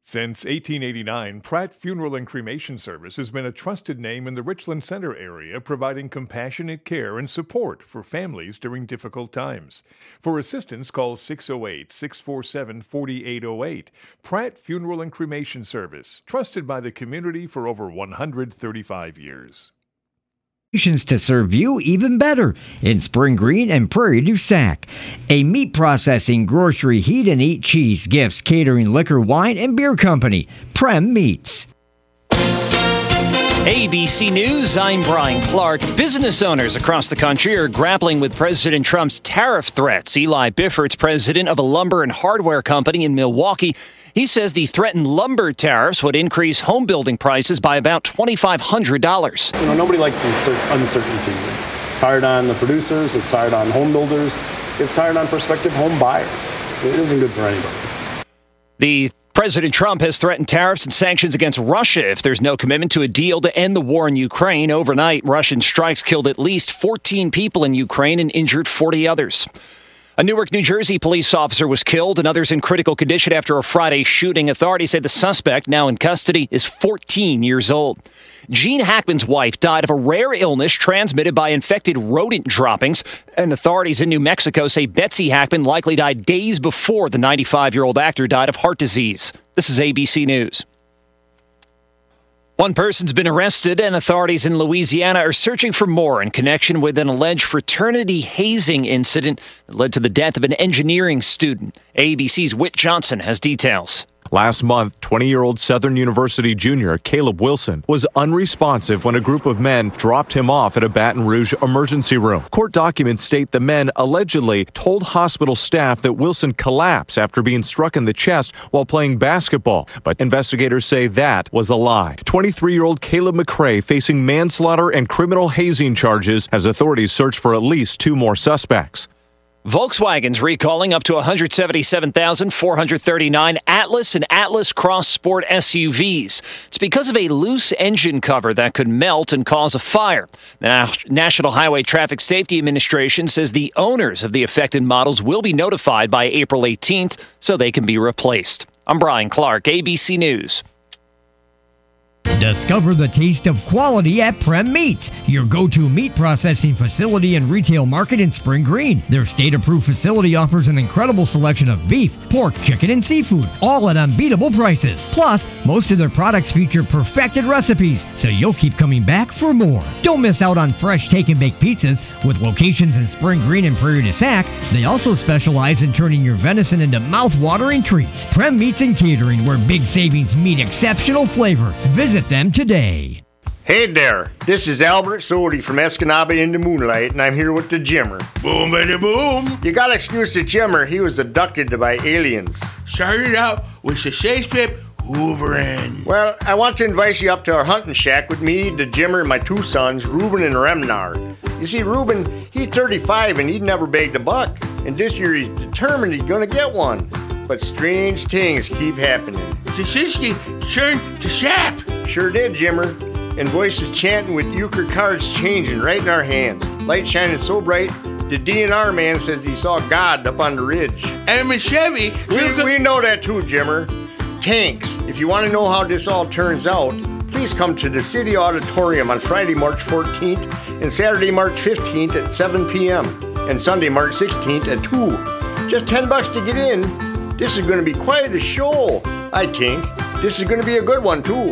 Since 1889, Pratt Funeral and Cremation Service has been a trusted name in the Richland Center area, providing compassionate care and support for families during difficult times. For assistance, call 608-647-4808. Pratt Funeral and Cremation Service, trusted by the community for over 135 years. To serve you even better in Spring Green and Prairie du Sac. A meat processing, grocery, heat and eat, cheese, gifts, catering, liquor, wine, and beer company. Prem Meats. ABC News, I'm Brian Clark. Business owners across the country are grappling with President Trump's tariff threats. Eli Biffords, president of a lumber and hardware company in Milwaukee, he says the threatened lumber tariffs would increase home building prices by about $2,500. Nobody likes uncertainty. It's hard on the producers, it's hard on home builders, it's hard on prospective home buyers. It isn't good for anybody. President Trump has threatened tariffs and sanctions against Russia if there's no commitment to a deal to end the war in Ukraine. Overnight, Russian strikes killed at least 14 people in Ukraine and injured 40 others. A Newark, New Jersey police officer was killed and others in critical condition after a Friday shooting. Authorities say the suspect, now in custody, is 14 years old. Gene Hackman's wife died of a rare illness transmitted by infected rodent droppings. And authorities in New Mexico say Betsy Hackman likely died days before the 95-year-old actor died of heart disease. This is ABC News. One person's been arrested, and authorities in Louisiana are searching for more in connection with an alleged fraternity hazing incident that led to the death of an engineering student. ABC's Whit Johnson has details. Last month, 20-year-old Southern University junior Caleb Wilson was unresponsive when a group of men dropped him off at a Baton Rouge emergency room. Court documents state the men allegedly told hospital staff that Wilson collapsed after being struck in the chest while playing basketball, but investigators say that was a lie. 23-year-old Caleb McCrae facing manslaughter and criminal hazing charges as authorities search for at least 2 more suspects. Volkswagen's recalling up to 177,439 Atlas and Atlas Cross Sport SUVs. It's because of a loose engine cover that could melt and cause a fire. The National Highway Traffic Safety Administration says the owners of the affected models will be notified by April 18th so they can be replaced. I'm Brian Clark, ABC News. Discover the taste of quality at Prem Meats, your go-to meat processing facility and retail market in Spring Green. Their state-approved facility offers an incredible selection of beef, pork, chicken, and seafood, all at unbeatable prices. Plus, most of their products feature perfected recipes, so you'll keep coming back for more. Don't miss out on fresh take-and-bake pizzas. With locations in Spring Green and Prairie du Sac, they also specialize in turning your venison into mouth-watering treats. Prem Meats and Catering, where big savings meet exceptional flavor. Visit them today. Hey there, this is Albert Sodi from Escanaba in the Moonlight, and I'm here with the Jimmer. Boom, baby, boom. You gotta excuse the Jimmer, he was abducted by aliens. Started out with the spaceship hoovering. Well, I want to invite you up to our hunting shack with me, the Jimmer, and my 2 sons, Reuben and Remnar. You see, Reuben, he's 35 and he'd never bagged a buck, and this year he's determined he's gonna get one. But strange things keep happening. Siski turned to sap. Sure did, Jimmer. And voices chanting with euchre cards changing right in our hands. Light shining so bright, the DNR man says he saw God up on the ridge. And Miss Chevy. We know that too, Jimmer. Tanks, if you want to know how this all turns out, please come to the City Auditorium on Friday, March 14th and Saturday, March 15th at 7 p.m. and Sunday, March 16th at 2. Just $10 to get in. This is going to be quite a show, I think. This is going to be a good one, too.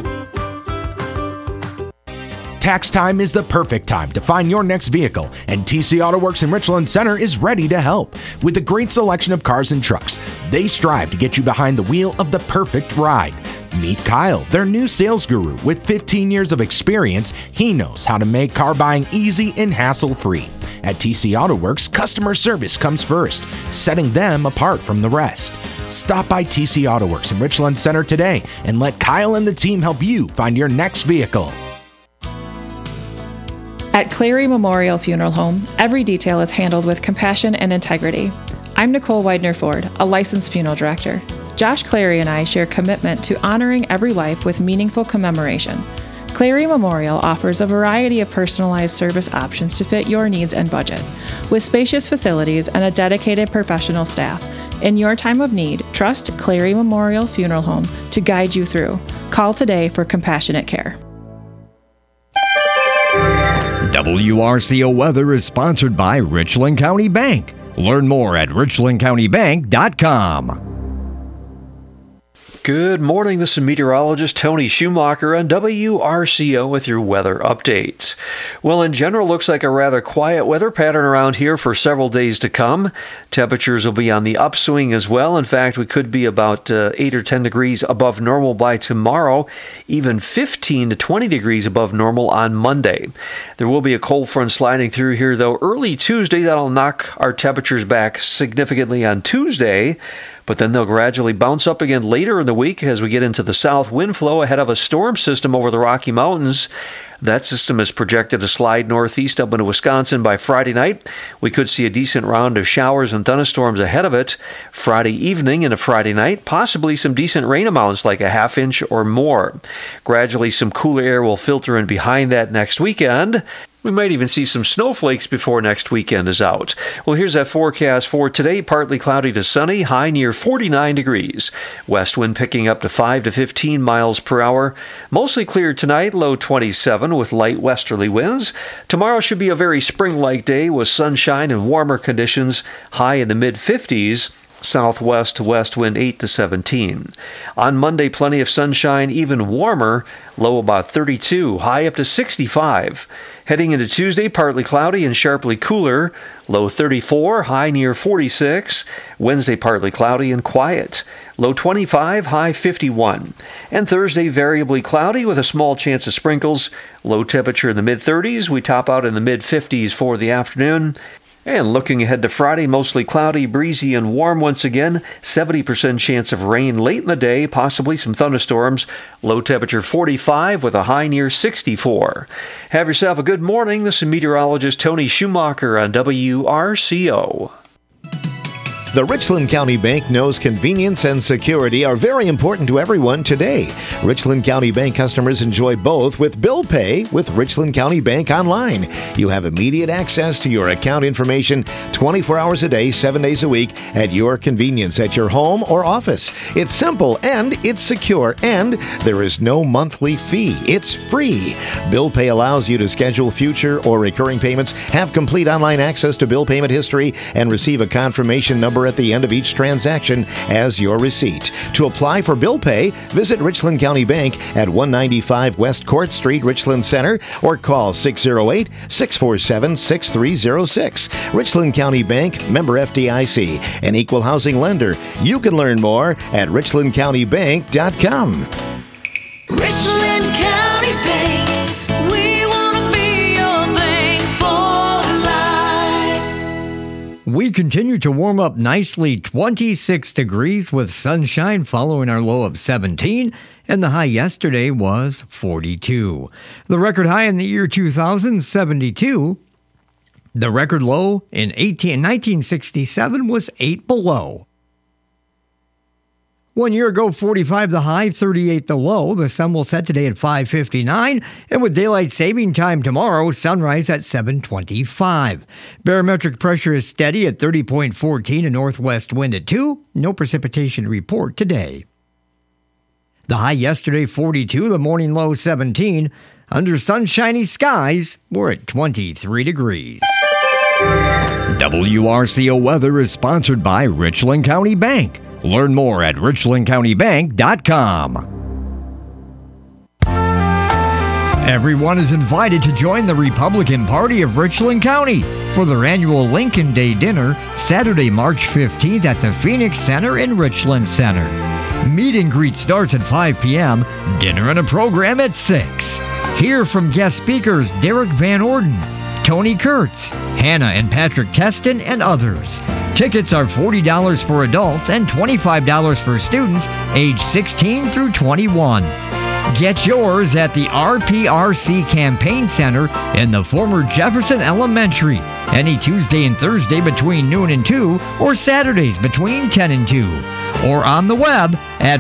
Tax time is the perfect time to find your next vehicle, and TC Auto Works in Richland Center is ready to help. With a great selection of cars and trucks, they strive to get you behind the wheel of the perfect ride. Meet Kyle, their new sales guru. With 15 years of experience, he knows how to make car buying easy and hassle-free. At TC Auto Works, customer service comes first, setting them apart from the rest. Stop by TC Auto Works in Richland Center today and let Kyle and the team help you find your next vehicle. At Clary Memorial Funeral Home, every detail is handled with compassion and integrity. I'm Nicole Widener-Ford, a licensed funeral director. Josh Clary and I share commitment to honoring every life with meaningful commemoration. Clary Memorial offers a variety of personalized service options to fit your needs and budget. With spacious facilities and a dedicated professional staff, In your time of need, trust Clary Memorial Funeral Home to guide you through. Call today for compassionate care. WRCO Weather is sponsored by Richland County Bank. Learn more at richlandcountybank.com. Good morning, this is meteorologist Tony Schumacher on WRCO with your weather updates. Well, in general, looks like a rather quiet weather pattern around here for several days to come. Temperatures will be on the upswing as well. In fact, we could be about 8 or 10 degrees above normal by tomorrow, even 15 to 20 degrees above normal on Monday. There will be a cold front sliding through here, though, early Tuesday. That'll knock our temperatures back significantly on Tuesday. But then they'll gradually bounce up again later in the week as we get into the south wind flow ahead of a storm system over the Rocky Mountains. That system is projected to slide northeast up into Wisconsin by Friday night. We could see a decent round of showers and thunderstorms ahead of it Friday evening and a Friday night, possibly some decent rain amounts like a half inch or more. Gradually, some cooler air will filter in behind that next weekend. We might even see some snowflakes before next weekend is out. Well, here's that forecast for today. Partly cloudy to sunny, high near 49 degrees. West wind picking up to 5 to 15 miles per hour. Mostly clear tonight, low 27 with light westerly winds. Tomorrow should be a very spring-like day with sunshine and warmer conditions, high in the mid-50s. Southwest to west wind 8 to 17. On Monday, plenty of sunshine, even warmer, low about 32, high up to 65. Heading into Tuesday, partly cloudy and sharply cooler, low 34, high near 46. Wednesday, partly cloudy and quiet, low 25, high 51. And Thursday, variably cloudy with a small chance of sprinkles, low temperature in the mid-30s. We top out in the mid-50s for the afternoon. And looking ahead to Friday, mostly cloudy, breezy, and warm once again. 70% chance of rain late in the day, possibly some thunderstorms. Low temperature 45 with a high near 64. Have yourself a good morning. This is meteorologist Tony Schumacher on WRCO. The Richland County Bank knows convenience and security are very important to everyone today. Richland County Bank customers enjoy both with bill pay with Richland County Bank Online. You have immediate access to your account information 24 hours a day, 7 days a week at your convenience at your home or office. It's simple and it's secure, and there is no monthly fee. It's free. Bill pay allows you to schedule future or recurring payments, have complete online access to bill payment history, and receive a confirmation number at the end of each transaction as your receipt. To apply for bill pay, visit Richland County Bank at 195 West Court Street, Richland Center, or call 608-647-6306. Richland County Bank, member FDIC, an equal housing lender. You can learn more at richlandcountybank.com. Richland County Bank, we want to be your bank for life. We continue to warm up nicely, 26 degrees with sunshine following our low of 17, and the high yesterday was 42. The record high in the year 2000, 72. The record low in 1967 was 8 below. 1 year ago, 45 the high, 38 the low. The sun will set today at 5:59, and with daylight saving time tomorrow, sunrise at 7:25. Barometric pressure is steady at 30.14, a northwest wind at 2. No precipitation to report today. The high yesterday, 42, the morning low, 17. Under sunshiny skies, we're at 23 degrees. WRCO Weather is sponsored by Richland County Bank. Learn more at richlandcountybank.com. Everyone is invited to join the Republican Party of Richland County for their annual Lincoln Day dinner, Saturday, March 15th at the Phoenix Center in Richland Center. Meet and greet starts at 5 p.m., dinner and a program at 6. Hear from guest speakers Derek Van Orden, Tony Kurtz, Hannah and Patrick Keston, and others. Tickets are $40 for adults and $25 for students age 16 through 21. Get yours at the RPRC Campaign Center in the former Jefferson Elementary, any Tuesday and Thursday between noon and 2, or Saturdays between 10 and 2, or on the web at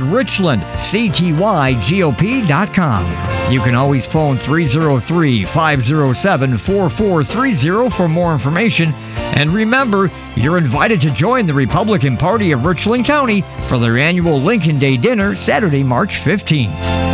richlandctygop.com. You can always phone 303-507-4430 for more information, And remember, you're invited to join the Republican Party of Richland County for their annual Lincoln Day dinner Saturday, March 15th.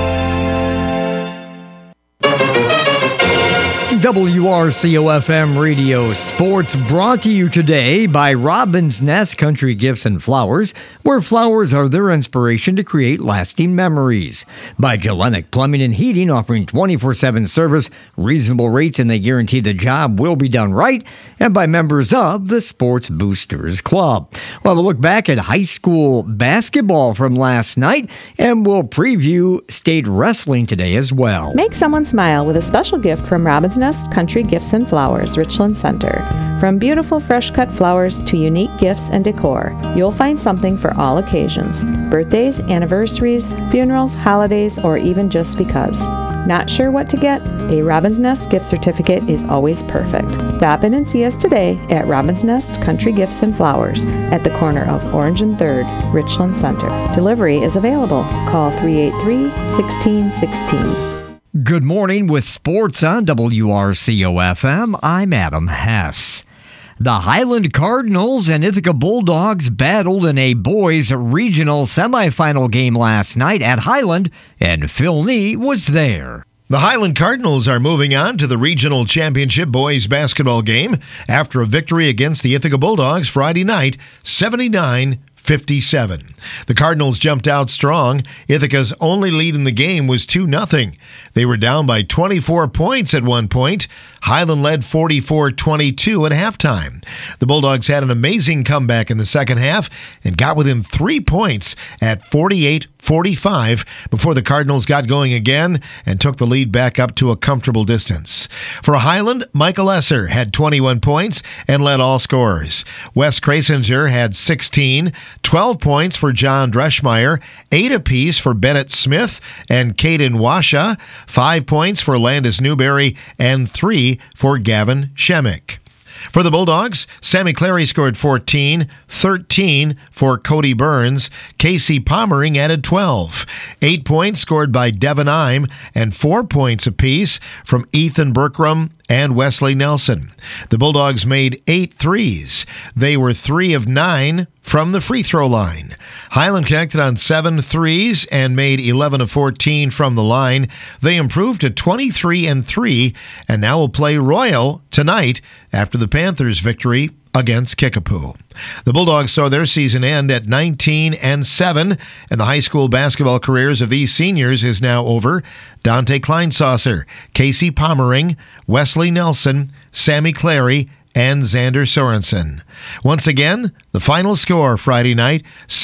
WRCO-FM Radio Sports brought to you today by Robin's Nest Country Gifts and Flowers, where flowers are their inspiration to create lasting memories. By Gelenic Plumbing and Heating, offering 24/7 service, reasonable rates, and they guarantee the job will be done right. And by members of the Sports Boosters Club. We'll have a look back at high school basketball from last night, and we'll preview state wrestling today as well. Make someone smile with a special gift from Robin's Nest Country Gifts and Flowers, Richland Center. From beautiful fresh-cut flowers to unique gifts and decor, you'll find something for all occasions. Birthdays, anniversaries, funerals, holidays, or even just because. Not sure what to get? A Robin's Nest gift certificate is always perfect. Stop in and see us today at Robin's Nest Country Gifts and Flowers at the corner of Orange and 3rd, Richland Center. Delivery is available. Call 383-1616. Good morning with sports on WRCO-FM. I'm Adam Hess. The Highland Cardinals and Ithaca Bulldogs battled in a boys' regional semifinal game last night at Highland, and Phil Nee was there. The Highland Cardinals are moving on to the regional championship boys basketball game after a victory against the Ithaca Bulldogs Friday night, 79-57. The Cardinals jumped out strong. Ithaca's only lead in the game was 2-0. They were down by 24 points at one point. Highland led 44-22 at halftime. The Bulldogs had an amazing comeback in the second half and got within 3 points at 48-45 before the Cardinals got going again and took the lead back up to a comfortable distance. For Highland, Michael Esser had 21 points and led all scorers. Wes Krasinger had 16, 12 points for John Dreschmeyer, 8 apiece for Bennett Smith and Caden Washa, 5 points for Landis Newberry, and 3 for Gavin Shemick. For the Bulldogs, Sammy Clary scored 14, 13 for Cody Burns. Casey Pommering added 12. 8 points scored by Devin Ime and 4 points apiece from Ethan Berkram and Wesley Nelson. The Bulldogs made 8 threes. They were 3 of 9 from the free throw line. Highland connected on 7 threes and made 11 of 14 from the line. They improved to 23-3 and now will play Royal tonight after the Panthers' victory against Kickapoo. The Bulldogs saw their season end at 19-7, and the high school basketball careers of these seniors is now over. Dante Kleinsaucer, Casey Pommering, Wesley Nelson, Sammy Clary, and Xander Sorensen. Once again, the final score Friday night,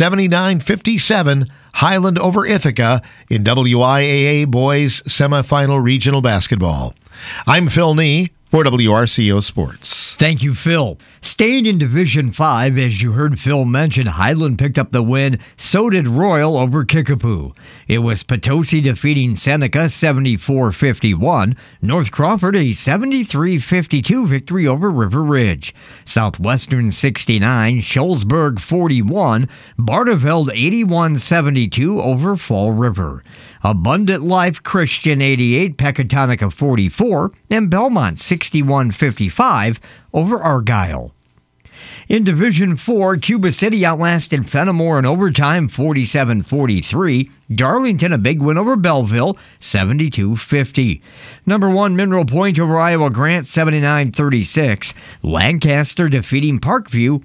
79-57, Highland over Ithaca in WIAA Boys Semifinal Regional Basketball. I'm Phil Nee for WRCO Sports. Thank you, Phil. Staying in Division 5, as you heard Phil mention, Highland picked up the win. So did Royal over Kickapoo. It was Potosi defeating Seneca 74-51. North Crawford a 73-52 victory over River Ridge. Southwestern 69, Shullsburg 41. Barneveld 81-72 over Fall River. Abundant Life Christian 88, Pecatonica 44, and Belmont 61-55 over Argyle. In Division 4, Cuba City outlasted Fenimore in overtime 47-43. Darlington a big win over Belleville 72-50. Number 1 Mineral Point over Iowa Grant 79-36. Lancaster defeating Parkview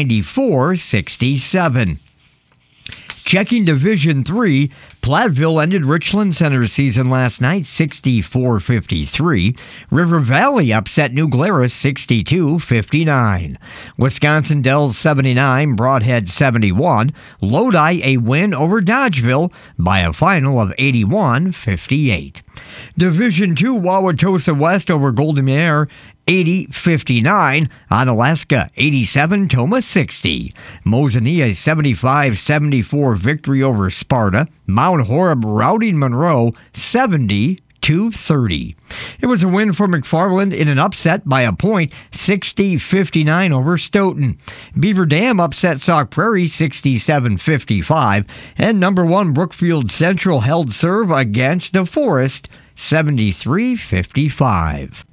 94-67. Checking Division 3, Platteville ended Richland Center's season last night 64-53. River Valley upset New Glarus 62-59. Wisconsin Dells 79, Broadhead 71. Lodi a win over Dodgeville by a final of 81-58. Division 2, Wauwatosa West over Golden Mare 80-59. Onalaska 87, Toma 60. Mosania 75-74 victory over Sparta. Mount Horeb routing Monroe 70-30. It was a win for McFarland in an upset by a point, 60-59 over Stoughton. Beaver Dam upset Sauk Prairie 67-55, and number 1 Brookfield Central held serve against DeForest 73-55.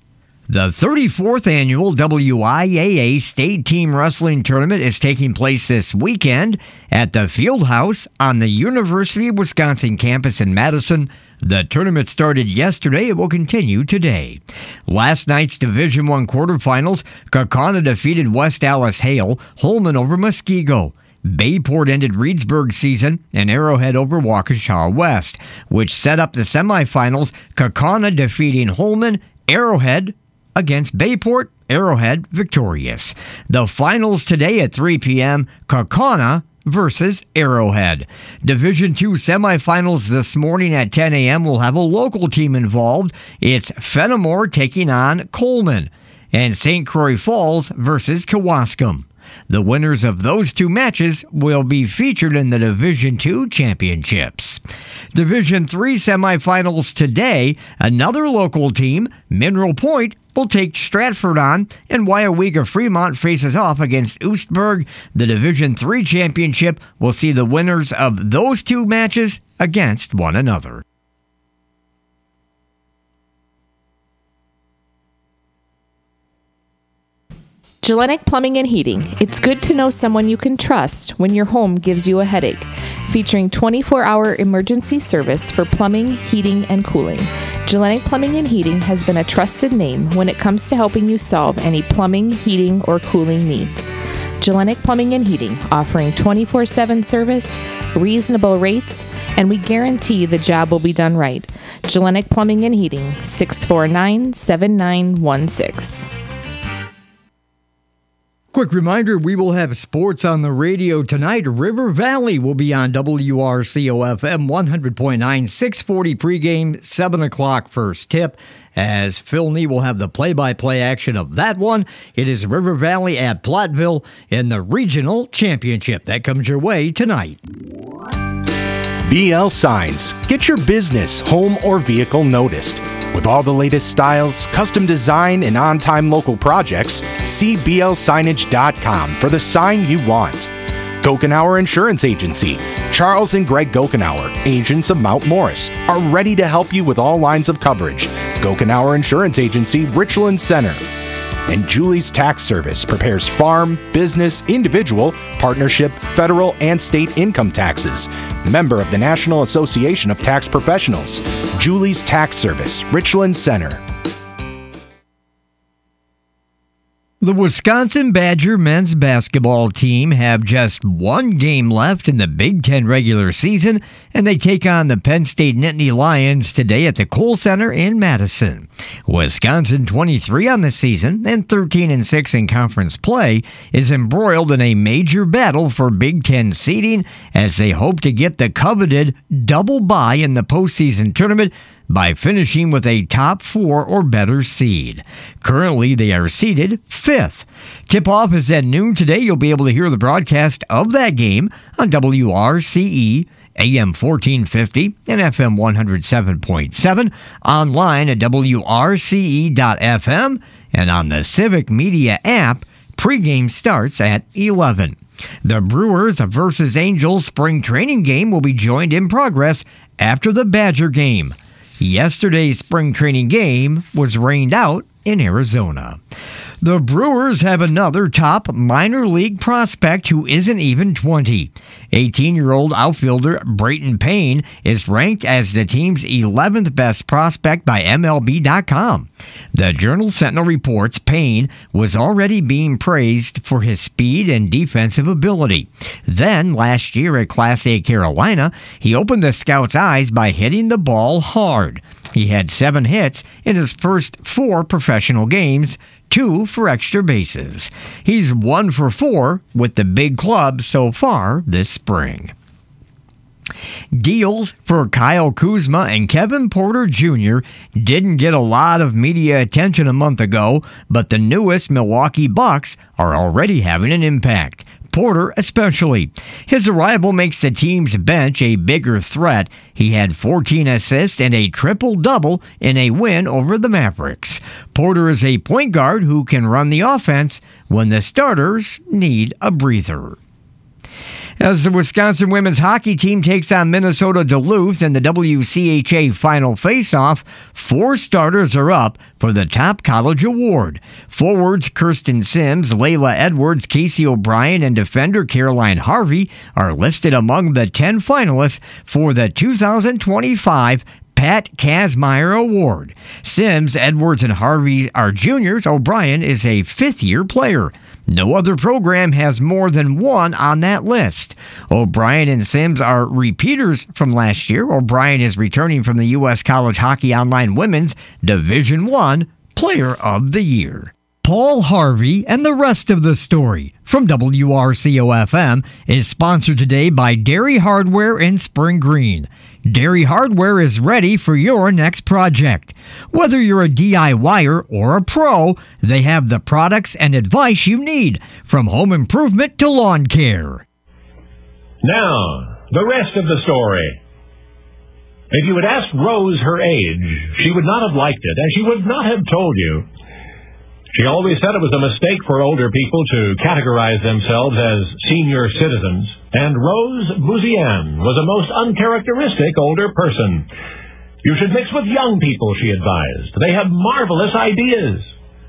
The 34th annual WIAA State Team Wrestling Tournament is taking place this weekend at the Fieldhouse on the University of Wisconsin campus in Madison. The tournament started yesterday and will continue today. Last night's Division I quarterfinals, Kaukauna defeated West Allis Hale, Holman over Muskego. Bayport ended Reedsburg's season and Arrowhead over Waukesha West, which set up the semifinals, Kaukauna defeating Holman, Arrowhead against Bayport, Arrowhead victorious. The finals today at 3 p.m., Kaukauna versus Arrowhead. Division II semifinals this morning at 10 a.m. will have a local team involved. It's Fenimore taking on Coleman, and St. Croix Falls versus Kewaskum. The winners of those two matches will be featured in the Division II championships. Division III semifinals today, another local team, Mineral Point, will take Stratford on, and Waiawega Fremont faces off against Oostburg. The Division III championship will see the winners of those two matches against one another. Gellenic Plumbing and Heating. It's good to know someone you can trust when your home gives you a headache. Featuring 24-hour emergency service for plumbing, heating, and cooling. Gellenic Plumbing and Heating has been a trusted name when it comes to helping you solve any plumbing, heating, or cooling needs. Gellenic Plumbing and Heating, offering 24/7 service, reasonable rates, and we guarantee the job will be done right. Gellenic Plumbing and Heating, 649-7916. Quick reminder, we will have sports on the radio tonight. River Valley will be on WRCO-FM 100.9, 640 pregame, 7 o'clock first tip. As Phil Nee will have the play-by-play action of that one. It is River Valley at Platteville in the regional championship. That comes your way tonight. BL Signs. Get your business, home, or vehicle noticed. With all the latest styles, custom design, and on-time local projects, see blsignage.com for the sign you want. Gokenauer Insurance Agency. Charles and Greg Gokenauer, agents of Mount Morris, are ready to help you with all lines of coverage. Gokenauer Insurance Agency, Richland Center. And Julie's Tax Service prepares farm, business, individual, partnership, federal, and state income taxes. Member of the National Association of Tax Professionals. Julie's Tax Service, Richland Center. The Wisconsin Badger men's basketball team have just one game left in the Big Ten regular season, and they take on the Penn State Nittany Lions today at the Kohl Center in Madison. Wisconsin, 23 on the season and 13-6 in conference play, is embroiled in a major battle for Big Ten seeding as they hope to get the coveted double bye in the postseason tournament by finishing with a top 4 or better seed. Currently, they are seeded 5th. Tip-off is at noon today. You'll be able to hear the broadcast of that game on WRCE, AM 1450 and FM 107.7, online at WRCE.FM, and on the Civic Media app. Pregame starts at 11. The Brewers versus Angels spring training game will be joined in progress after the Badger game. Yesterday's spring training game was rained out in Arizona. The Brewers have another top minor league prospect who isn't even 20. 18-year-old outfielder Brayton Payne is ranked as the team's 11th best prospect by MLB.com. The Journal-Sentinel reports Payne was already being praised for his speed and defensive ability. Then, last year at Class A Carolina, he opened the scouts' eyes by hitting the ball hard. He had 7 hits in his first 4 professional games, 2 for extra bases. He's 1 for 4 with the big club so far this spring. Deals for Kyle Kuzma and Kevin Porter Jr. didn't get a lot of media attention a month ago, but the newest Milwaukee Bucks are already having an impact. Porter especially. His arrival makes the team's bench a bigger threat. He had 14 assists and a triple-double in a win over the Mavericks. Porter is a point guard who can run the offense when the starters need a breather. As the Wisconsin women's hockey team takes on Minnesota Duluth in the WCHA final faceoff, 4 starters are up for the Top College Award. Forwards Kirsten Sims, Layla Edwards, Casey O'Brien, and defender Caroline Harvey are listed among the 10 finalists for the 2025 Pat Kazmaier Award. Sims, Edwards, and Harvey are juniors. O'Brien is a fifth-year player. No other program has more than one on that list. O'Brien and Sims are repeaters from last year. O'Brien is returning from the U.S. College Hockey Online Women's Division I Player of the Year. Paul Harvey and the rest of the story from WRCO-FM is sponsored today by Dairy Hardware in Spring Green. Dairy Hardware is ready for your next project. Whether you're a DIYer or a pro, they have the products and advice you need, from home improvement to lawn care. Now, the rest of the story. If you had asked Rose her age, she would not have liked it, and she would not have told you. She always said it was a mistake for older people to categorize themselves as senior citizens, and Rose Bouziane was a most uncharacteristic older person. You should mix with young people, she advised. They have marvelous ideas.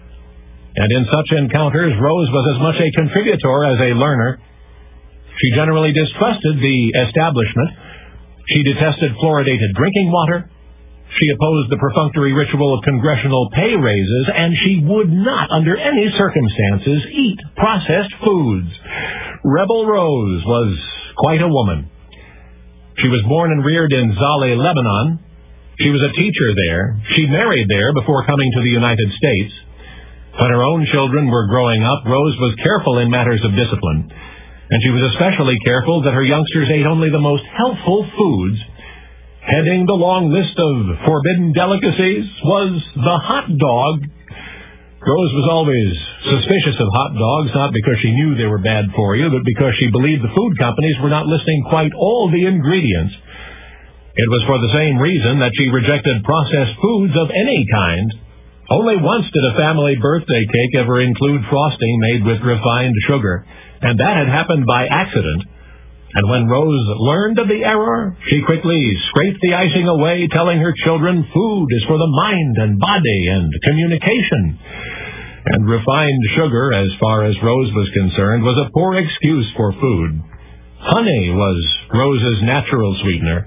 And in such encounters, Rose was as much a contributor as a learner. She generally distrusted the establishment. She detested fluoridated drinking water. She opposed the perfunctory ritual of congressional pay raises, and she would not, under any circumstances, eat processed foods. Rebel Rose was quite a woman. She was born and reared in Zaleh, Lebanon. She was a teacher there. She married there before coming to the United States. When her own children were growing up, Rose was careful in matters of discipline, and she was especially careful that her youngsters ate only the most healthful foods. Heading the long list of forbidden delicacies was the hot dog. Rose was always suspicious of hot dogs, not because she knew they were bad for you, but because she believed the food companies were not listing quite all the ingredients. It was for the same reason that she rejected processed foods of any kind. Only once did a family birthday cake ever include frosting made with refined sugar, and that had happened by accident. And when Rose learned of the error, she quickly scraped the icing away, telling her children food is for the mind and body and communication. And refined sugar, as far as Rose was concerned, was a poor excuse for food. Honey was Rose's natural sweetener.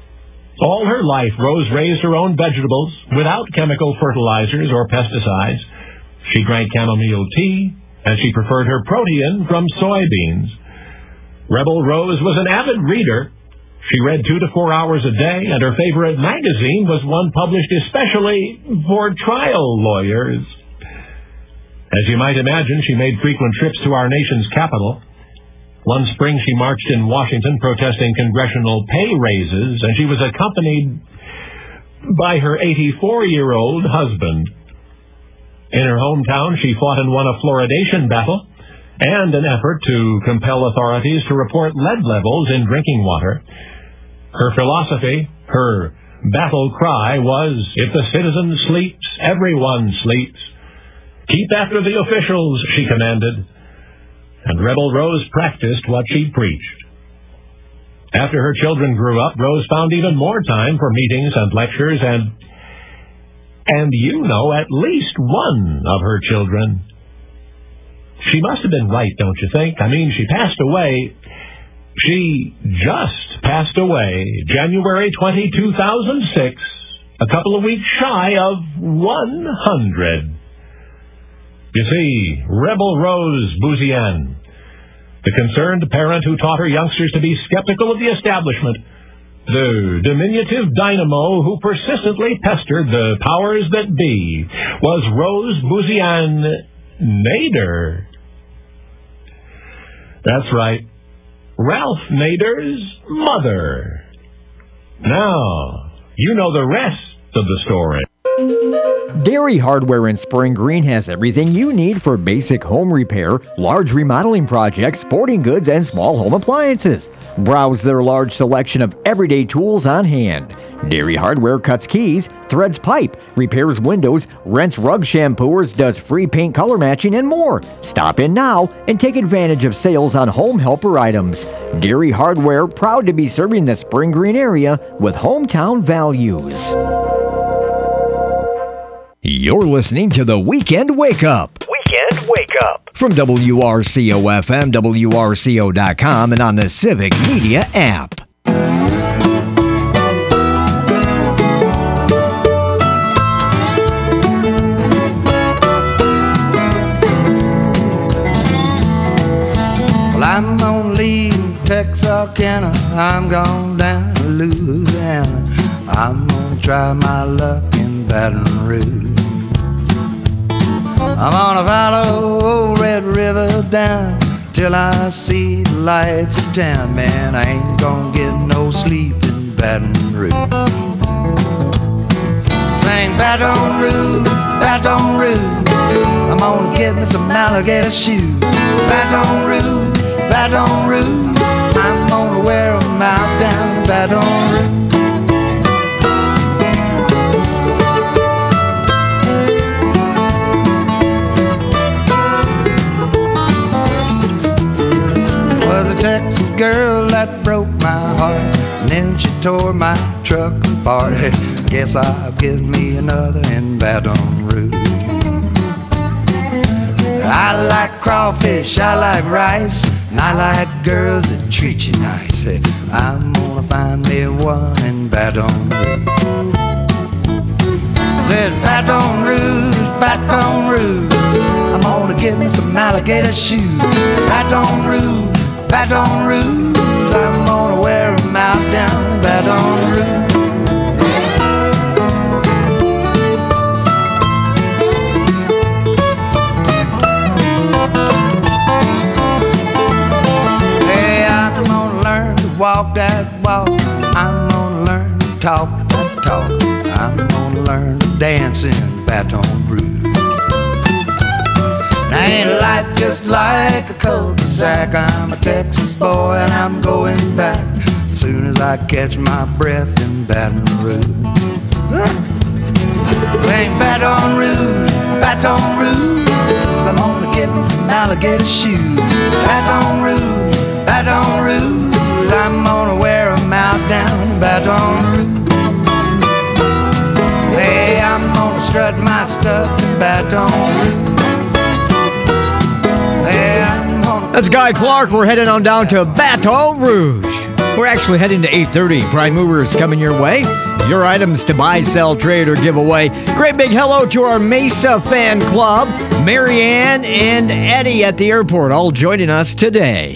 All her life, Rose raised her own vegetables without chemical fertilizers or pesticides. She drank chamomile tea, and she preferred her protein from soybeans. Rebel Rose was an avid reader. She read 2 to 4 hours a day, and her favorite magazine was one published especially for trial lawyers. As you might imagine, she made frequent trips to our nation's capital. One spring she marched in Washington protesting congressional pay raises, and she was accompanied by her 84-year-old husband. In her hometown, she fought and won a fluoridation battle and an effort to compel authorities to report lead levels in drinking water. Her philosophy, her battle cry was, if the citizen sleeps, everyone sleeps. Keep after the officials, she commanded. And Rebel Rose practiced what she preached. After her children grew up, Rose found even more time for meetings and lectures, and you know at least one of her children. She must have been right, don't you think? I mean, she passed away. She just passed away January 20, 2006, a couple of weeks shy of 100. You see, Rebel Rose Bouziane, the concerned parent who taught her youngsters to be skeptical of the establishment, the diminutive dynamo who persistently pestered the powers that be, was Rose Bouziane Nader. That's right, Ralph Nader's mother. Now, you know the rest of the story. Dairy Hardware in Spring Green has everything you need for basic home repair, large remodeling projects, sporting goods, and small home appliances. Browse their large selection of everyday tools on hand. Dairy Hardware cuts keys, threads pipe, repairs windows, rents rug shampooers, does free paint color matching, and more. Stop in now and take advantage of sales on home helper items. Dairy Hardware, proud to be serving the Spring Green area with hometown values. You're listening to the Weekend Wake Up. Weekend Wake Up. From WRCO-FM, WRCO.com, and on the Civic Media app. Well, I'm gonna leave Texarkana. I'm going down to Louisiana. I'm gonna try my luck in Baton Rouge. I'm gonna follow old Red River down till I see the lights of town. Man, I ain't gonna get no sleep in Baton Rouge. Sing Baton Rouge, Baton Rouge. I'm gonna get me some alligator shoes. Baton Rouge, Baton Rouge. I'm gonna wear 'em out down in Baton Rouge. Was a Texas girl that broke my heart, and then she tore my truck apart. Guess I'll get me another in Baton Rouge. I like crawfish, I like rice, and I like girls that treat you nice. I'm gonna find me one in Baton Rouge. I said Baton Rouge, Baton Rouge. I'm gonna get me some alligator shoes. Baton Rouge, Baton Rouge. I'm gonna wear 'em out down in Baton Rouge. Walk that walk, I'm gonna learn to talk that talk. I'm gonna learn to dance in Baton Rouge. Now ain't life just like a cul-de-sac? I'm a Texas boy and I'm going back as soon as I catch my breath in Baton Rouge. Sing Baton Rouge, Baton Rouge. I'm gonna get me some alligator shoes. Baton Rouge, Baton Rouge. I'm gonna wear 'em out down in Baton Rouge. Hey, I'm gonna strut my stuff in Baton Rouge. Hey, I'm gonna... That's Guy Clark. We're heading on down to Baton Rouge. We're actually heading to 8:30. Prime Movers coming your way. Your items to buy, sell, trade, or give away. Great big hello to our Mesa fan club. Marianne and Eddie at the airport all joining us today.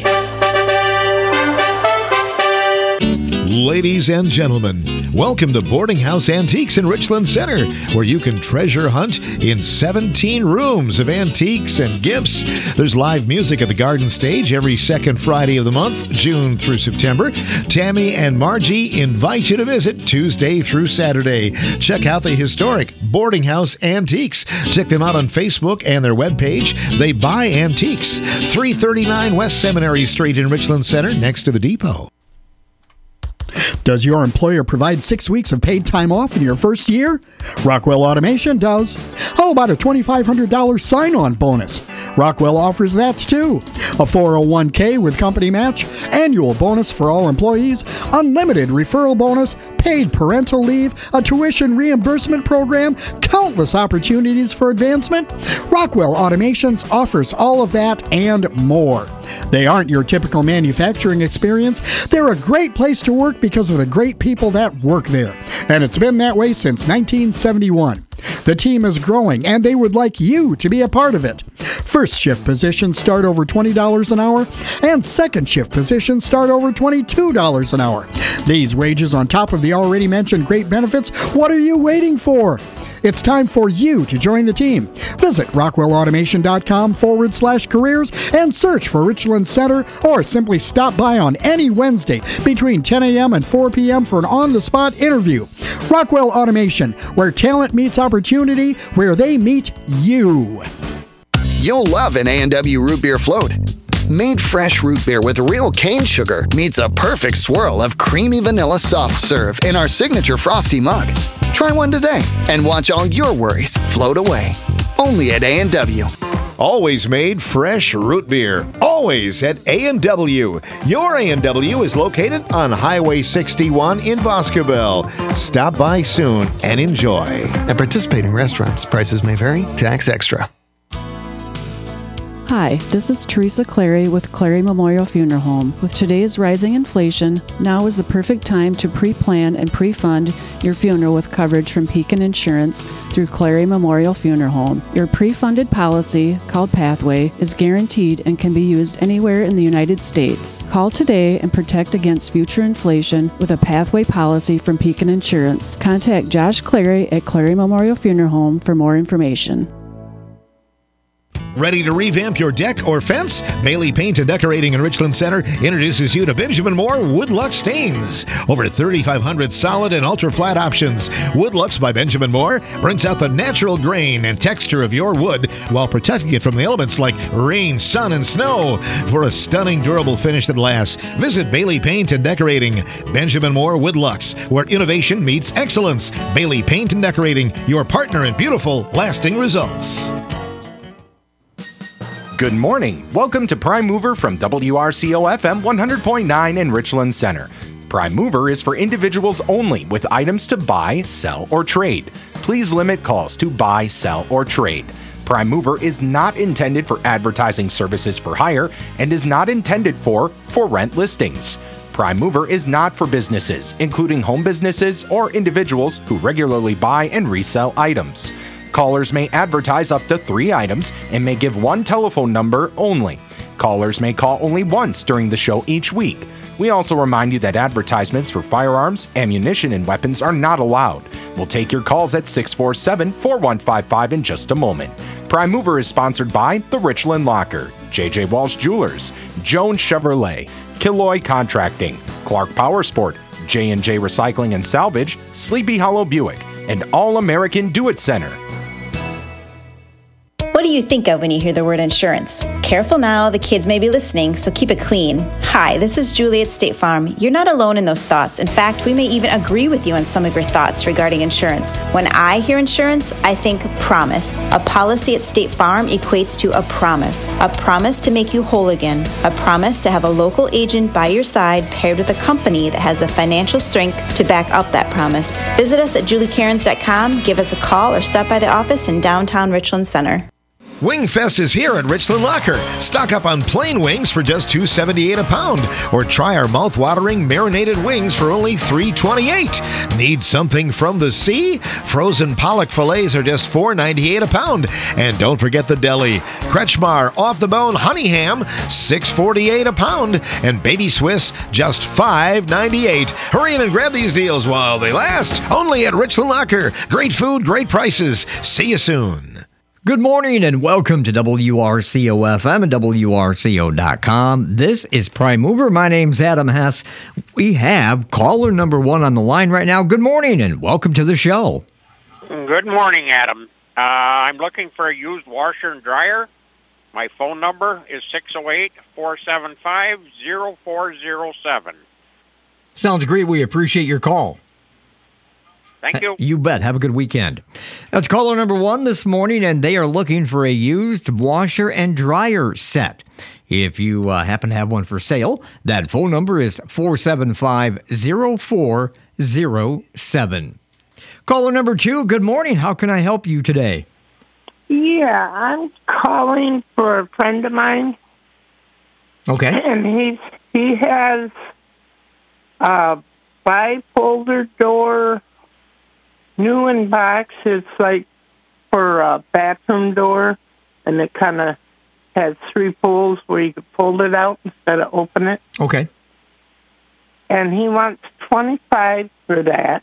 Ladies and gentlemen, welcome to Boarding House Antiques in Richland Center, where you can treasure hunt in 17 rooms of antiques and gifts. There's live music at the Garden Stage every second Friday of the month, June through September. Tammy and Margie invite you to visit Tuesday through Saturday. Check out the historic Boarding House Antiques. Check them out on Facebook and their webpage. They buy antiques. 339 West Seminary Street in Richland Center, next to the depot. Does your employer provide 6 weeks of paid time off in your first year? Rockwell Automation does. How about a $2,500 sign-on bonus? Rockwell offers that too. A 401k with company match, annual bonus for all employees, unlimited referral bonus, paid parental leave, a tuition reimbursement program, countless opportunities for advancement. Rockwell Automations offers all of that and more. They aren't your typical manufacturing experience. They're a great place to work because of the great people that work there. And it's been that way since 1971. The team is growing, and they would like you to be a part of it. First shift positions start over $20 an hour, and second shift positions start over $22 an hour. These wages on top of the already mentioned great benefits, what are you waiting for? It's time for you to join the team. Visit rockwellautomation.com/careers and search for Richland Center, or simply stop by on any Wednesday between 10 a.m. and 4 p.m. for an on-the-spot interview. Rockwell Automation, where talent meets opportunity, where they meet you. You'll love an A&W root beer float. Made fresh root beer with real cane sugar meets a perfect swirl of creamy vanilla soft serve in our signature frosty mug. Try one today and watch all your worries float away. Only at A&W. Always made fresh root beer. Always at A&W. Your A&W is located on Highway 61 in Boscobel. Stop by soon and enjoy. At participating restaurants, prices may vary. Tax extra. Hi, this is Teresa Clary with Clary Memorial Funeral Home. With today's rising inflation, now is the perfect time to pre-plan and pre-fund your funeral with coverage from Pekin Insurance through Clary Memorial Funeral Home. Your pre-funded policy, called Pathway, is guaranteed and can be used anywhere in the United States. Call today and protect against future inflation with a Pathway policy from Pekin Insurance. Contact Josh Clary at Clary Memorial Funeral Home for more information. Ready to revamp your deck or fence? Bailey Paint and Decorating in Richland Center introduces you to Benjamin Moore Woodlux stains. Over 3,500 solid and ultra-flat options. Woodlux by Benjamin Moore brings out the natural grain and texture of your wood while protecting it from the elements like rain, sun, and snow. For a stunning, durable finish that lasts, visit Bailey Paint and Decorating. Benjamin Moore Woodlux, where innovation meets excellence. Bailey Paint and Decorating, your partner in beautiful, lasting results. Good morning. Welcome to Prime Mover from WRCO FM 100.9 in Richland Center. Prime Mover is for individuals only with items to buy, sell, or trade. Please limit calls to buy, sell, or trade. Prime Mover is not intended for advertising services for hire and is not intended for rent listings. Prime Mover is not for businesses, including home businesses or individuals who regularly buy and resell items. Callers may advertise up to 3 items and may give one telephone number only. Callers may call only once during the show each week. We also remind you that advertisements for firearms, ammunition, and weapons are not allowed. We'll take your calls at 647-4155 in just a moment. Prime Mover is sponsored by The Richland Locker, J.J. Walsh Jewelers, Jones Chevrolet, Killoy Contracting, Clark Powersport, J&J Recycling and Salvage, Sleepy Hollow Buick, and All American Do-It Center. What do you think of when you hear the word insurance? Careful now, the kids may be listening, so keep it clean. Hi, this is Julie at State Farm. You're not alone in those thoughts. In fact, we may even agree with you on some of your thoughts regarding insurance. When I hear insurance, I think promise. A policy at State Farm equates to a promise to make you whole again, a promise to have a local agent by your side paired with a company that has the financial strength to back up that promise. Visit us at juliecairns.com, give us a call, or stop by the office in downtown Richland Center. Wingfest is here at Richland Locker. Stock up on plain wings for just $2.78 a pound, or try our mouth-watering marinated wings for only $3.28. Need something from the sea? Frozen pollock fillets are just $4.98 a pound. And don't forget the deli. Kretschmar off-the-bone honey ham, $6.48 a pound. And baby Swiss, just $5.98. Hurry in and grab these deals while they last. Only at Richland Locker. Great food, great prices. See you soon. Good morning and welcome to WRCO-FM and WRCO.com. This is Prime Mover. My name's Adam Hess. We have caller number 1 on the line right now. Good morning and welcome to the show. Good morning, Adam. I'm looking for a used washer and dryer. My phone number is 608-475-0407. Sounds great. We appreciate your call. Thank you. You bet. Have a good weekend. That's caller number 1 this morning, and they are looking for a used washer and dryer set. If you happen to have one for sale, that phone number is 475-0407. Caller number 2, good morning. How can I help you today? Yeah, I'm calling for a friend of mine. Okay. And he has a bifolder door, new in box. It's like for a bathroom door, and it kind of has 3 pulls where you can fold it out instead of open it. Okay. And he wants $25 for that.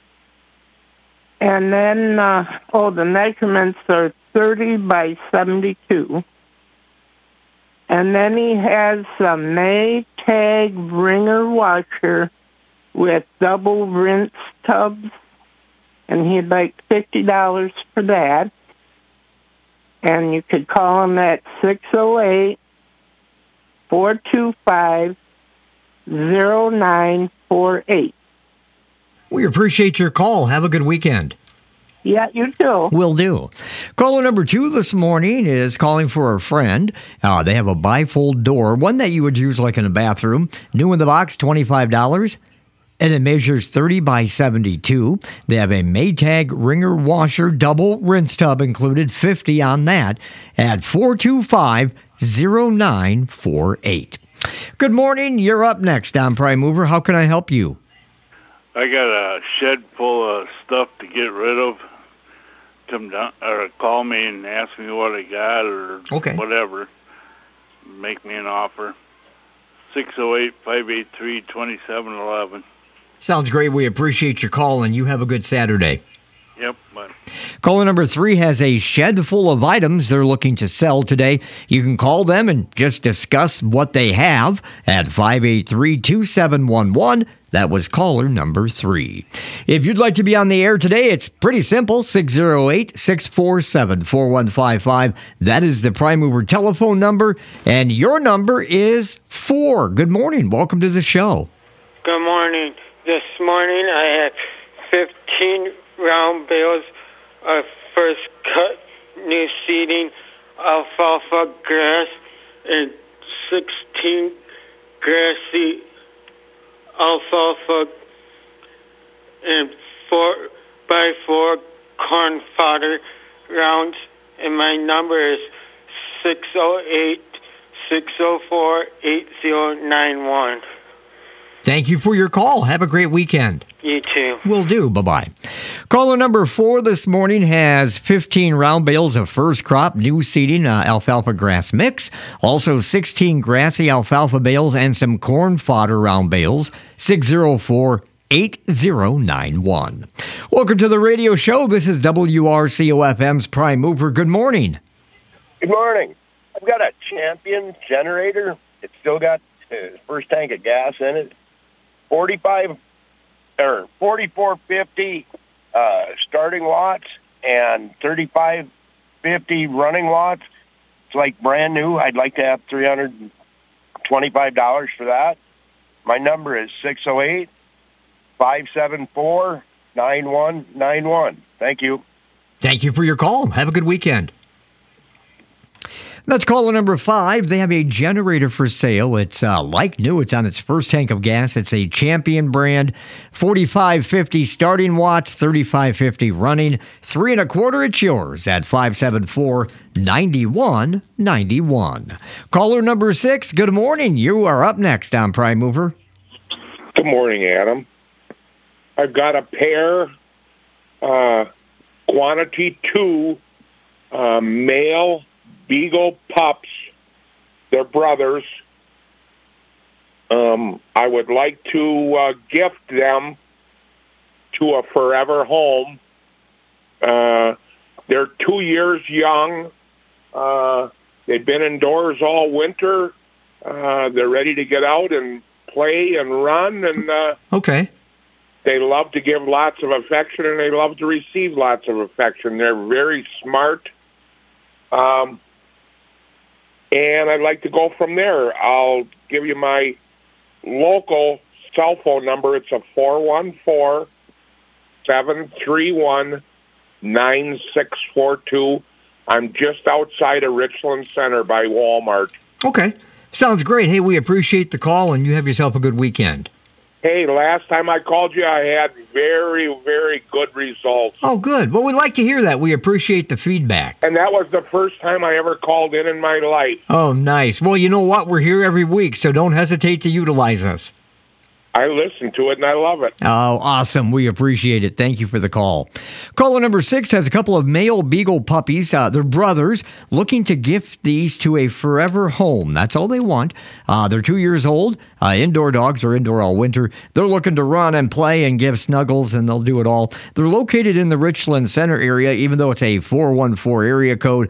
And then, the measurements are 30 by 72. And then he has a Maytag wringer washer with double rinse tubs. And he'd like $50 for that. And you could call him at 425-0948. We appreciate your call. Have a good weekend. Yeah, you too. Will do. Caller number 2 this morning is calling for a friend. They have a bifold door, one that you would use like in a bathroom. New in the box, $25. And it measures 30 by 72. They have a Maytag wringer washer, double rinse tub included, $50 on that at 425-0948. Good morning. You're up next on Prime Mover. How can I help you? I got a shed full of stuff to get rid of. Come down or call me and ask me what I got or whatever. Make me an offer. 608-583-2711. Sounds great. We appreciate your call, and you have a good Saturday. Yep. Bye. Caller number 3 has a shed full of items they're looking to sell today. You can call them and just discuss what they have at 583-2711. That was caller number 3. If you'd like to be on the air today, it's pretty simple, 608-647-4155. That is the Prime Mover telephone number, and your number is 4. Good morning. Welcome to the show. Good morning. This morning I had 15 round bales of first cut new seeding alfalfa grass and 16 grassy alfalfa and 4x4 corn fodder rounds, and my number is 608-604-8091. Thank you for your call. Have a great weekend. You too. Will do. Bye-bye. Caller number 4 this morning has 15 round bales of first crop new seeding alfalfa grass mix. Also 16 grassy alfalfa bales and some corn fodder round bales. 604-8091. Welcome to the radio show. This is WRCO-FM's Prime Mover. Good morning. Good morning. I've got a Champion generator. It's still got its first tank of gas in it. 4450 starting watts and 3550 running watts. It's like brand new. I'd like to have $325 for that. My number is 608-574-9191. Thank you. Thank you for your call. Have a good weekend. That's caller number 5. They have a generator for sale. It's like new. It's on its first tank of gas. It's a Champion brand, 4550 starting watts, 3550 running, 3 1/4. It's yours at 574-9191. Caller number 6. Good morning. You are up next on Prime Mover. Good morning, Adam. I've got a pair, quantity 2, male Beagle pups. They're brothers. I would like to gift them to a forever home. They're 2 years young. They've been indoors all winter. They're ready to get out and play and run. And okay. They love to give lots of affection, and they love to receive lots of affection. They're very smart. And I'd like to go from there. I'll give you my local cell phone number. It's a 414-731-9642. I'm just outside of Richland Center by Walmart. Okay. Sounds great. Hey, we appreciate the call, and you have yourself a good weekend. Hey, last time I called you, I had very, very good results. Oh, good. Well, we'd like to hear that. We appreciate the feedback. And that was the first time I ever called in my life. Oh, nice. Well, you know what? We're here every week, so don't hesitate to utilize us. I listen to it, and I love it. Oh, awesome. We appreciate it. Thank you for the call. Caller number 6 has a couple of male Beagle puppies. They're brothers, looking to gift these to a forever home. That's all they want. They're 2 years old. Indoor dogs are indoor all winter. They're looking to run and play and give snuggles, and they'll do it all. They're located in the Richland Center area, even though it's a 414 area code,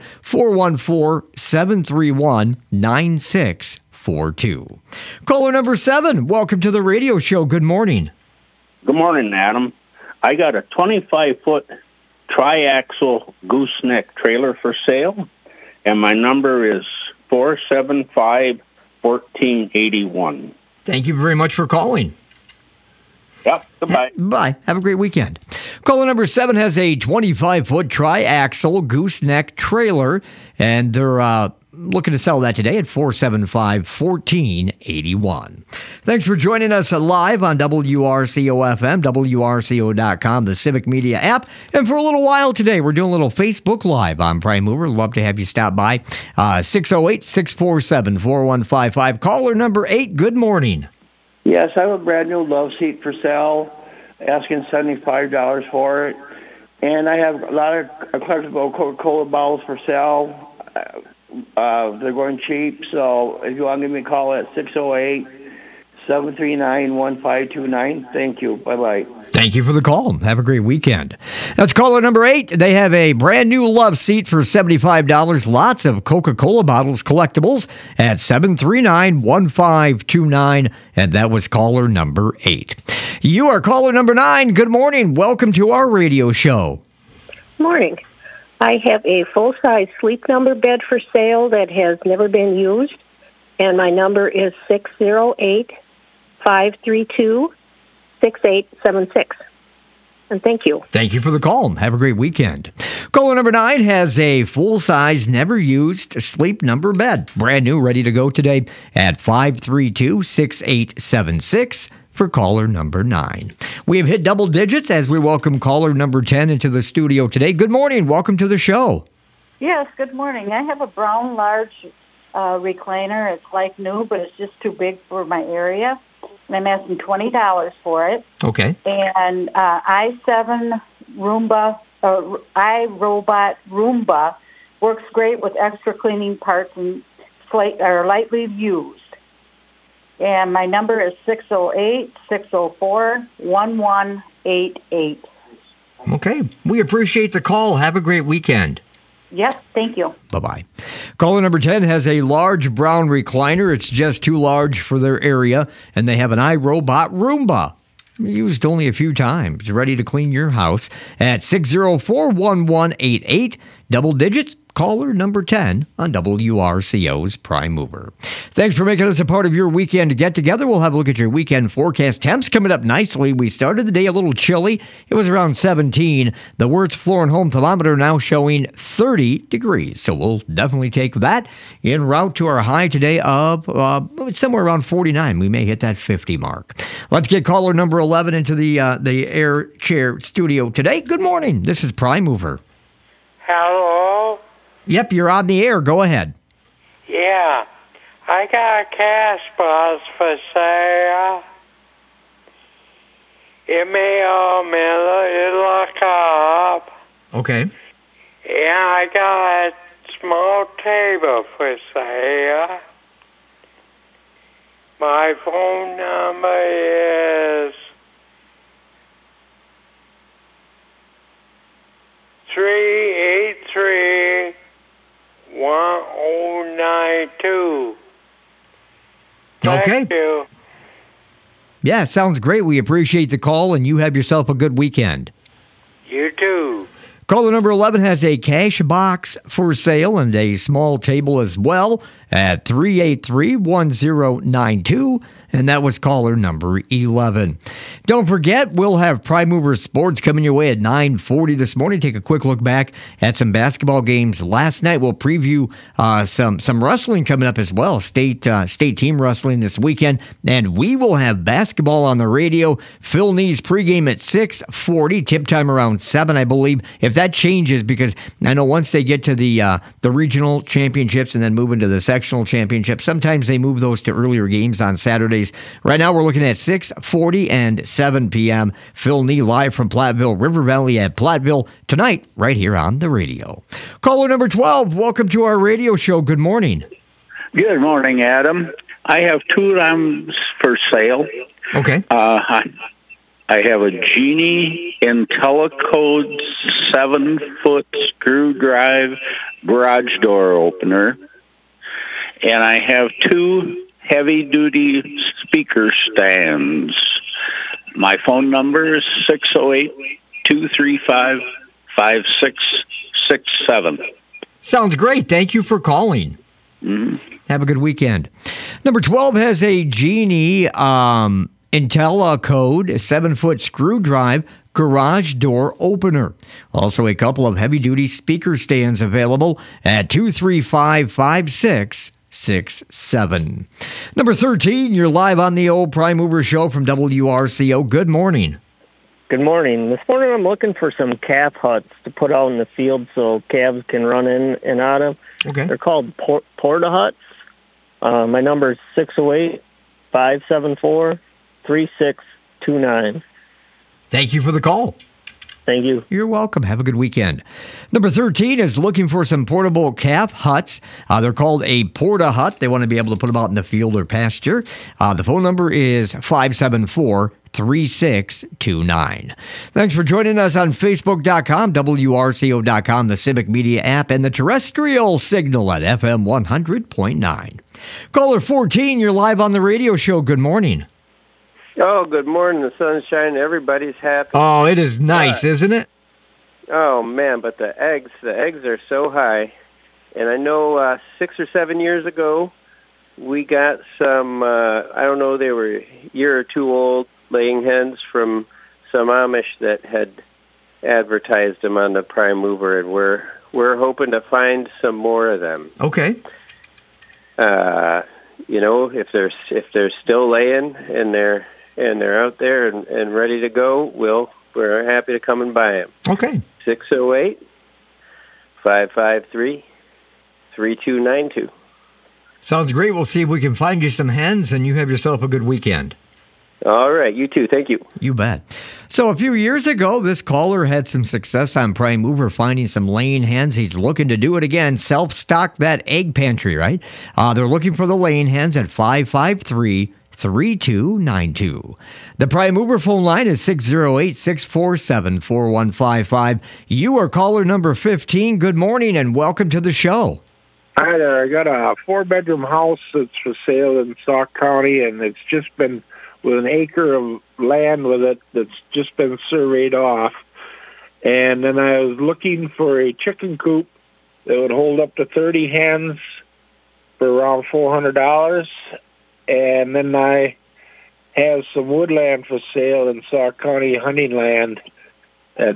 414-731-9642. Caller number 7, welcome to the radio show. Good morning. Good morning, Adam. I got a 25-foot triaxle gooseneck trailer for sale, and my number is 475-4 1481. Thank you very much for calling. Yep, goodbye. Bye. Have a great weekend. Caller number 7 has a 25-foot tri-axle gooseneck trailer, and they're looking to sell that today at $475-1481. Thanks for joining us live on WRCO-FM, WRCO.com, the Civic Media app. And for a little while today, we're doing a little Facebook Live on Prime Mover. Love to have you stop by. 608-647-4155. Caller number 8, good morning. Yes, I have a brand new love seat for sale, asking $75 for it. And I have a lot of collectible Coca-Cola bottles for sale. They're going cheap, so if you want to give me a call at 608-739-1529. Thank you. Bye-bye. Thank you for the call. Have a great weekend. That's caller number 8. They have a brand new love seat for $75. Lots of Coca-Cola bottles collectibles at 739-1529. And that was caller number 8. You are caller number 9. Good morning. Welcome to our radio show. Morning. I have a full-size Sleep Number bed for sale that has never been used, and my number is 608-532-6876. And thank you. Thank you for the call. Have a great weekend. Caller number 9 has a full-size, never-used Sleep Number bed. Brand new, ready to go today at 532-6876. For caller number 9. We have hit double digits as we welcome caller number 10 into the studio today. Good morning. Welcome to the show. Yes, good morning. I have a brown large recliner. It's like new, but it's just too big for my area. And I'm asking $20 for it. Okay. And i7 Roomba, iRobot Roomba works great with extra cleaning parts and are lightly used. And my number is 608-604-1188. Okay. We appreciate the call. Have a great weekend. Yes, thank you. Bye-bye. Caller number 10 has a large brown recliner. It's just too large for their area, and they have an iRobot Roomba. Used only a few times. Ready to clean your house at 604-1188. Double digits. Caller number 10 on WRCO's Prime Mover. Thanks for making us a part of your weekend get-together. We'll have a look at your weekend forecast. Temps coming up nicely. We started the day a little chilly. It was around 17. The Wirtz Floor and Home thermometer now showing 30 degrees. So we'll definitely take that en route to our high today of somewhere around 49. We may hit that 50 mark. Let's get caller number 11 into the air chair studio today. Good morning. This is Prime Mover. Hello? Yep, you're on the air. Go ahead. Yeah, I got a cash box for sale. It may look up. Okay. And I got a small table for sale. My phone number is 383-1092. Okay. Thank you. Yeah, sounds great. We appreciate the call, and you have yourself a good weekend. You too. Caller number 11 has a cash box for sale and a small table as well at 383-1092. And that was caller number 11. Don't forget, we'll have Prime Mover Sports coming your way at 9:40 this morning. Take a quick look back at some basketball games last night. We'll preview some wrestling coming up as well. State team wrestling this weekend. And we will have basketball on the radio. Phil Nee's pregame at 6:40. Tip time around 7, I believe. If that changes, because I know once they get to the regional championships and then move into the sectional championships, sometimes they move those to earlier games on Saturdays. Right now, we're looking at 6:40 and 7 p.m. Phil Nee live from Platteville, River Valley at Platteville tonight, right here on the radio. Caller number 12, welcome to our radio show. Good morning. Good morning, Adam. I have 2 items for sale. Okay. I have a Genie IntelliCode 7-foot screw drive garage door opener, and I have 2 heavy-duty speaker stands. My phone number is 608-235-5667. Sounds great. Thank you for calling. Mm-hmm. Have a good weekend. Number 12 has a Genie Intella code, a 7-foot screw drive garage door opener. Also a couple of heavy-duty speaker stands available at 235-5667. Number 13, you're live on the old Prime Mover Show from WRCO. Good morning. Good morning. This morning I'm looking for some calf huts to put out in the field so calves can run in and out of. Okay. They're called Porta Huts. My number is 608-574-3629. Thank you for the call. Thank you. You're welcome. Have a good weekend. Number 13 is looking for some portable calf huts. They're called a Porta Hut. They want to be able to put them out in the field or pasture. The phone number is 574-3629. Thanks for joining us on Facebook.com, WRCO.com, the Civic Media app, and the terrestrial signal at FM 100.9. Caller 14, you're live on the radio show. Good morning. Oh, good morning. The sun's shining. Everybody's happy. Oh, it is nice, isn't it? Oh, man, but the eggs are so high. And I know 6 or 7 years ago, we got some, I don't know, they were a year or two old laying hens from some Amish that had advertised them on the Prime Mover, and we're hoping to find some more of them. Okay. You know, if they're still laying and they're out there and ready to go, we're happy to come and buy them. Okay. 608-553-3292. Sounds great. We'll see if we can find you some hens, and you have yourself a good weekend. All right. You too. Thank you. You bet. So a few years ago, this caller had some success on Prime Mover finding some laying hens. He's looking to do it again. Self-stock that egg pantry, right? They're looking for the laying hens at 553-3292. The Prime Mover phone line is 608-647-4155. You are caller number 15. Good morning and welcome to the show. Hi there. I got a 4-bedroom house that's for sale in Sauk County, and it's just been with an acre of land with it that's just been surveyed off. And then I was looking for a chicken coop that would hold up to 30 hens for around $400. And then I have some woodland for sale in Sauk County hunting land at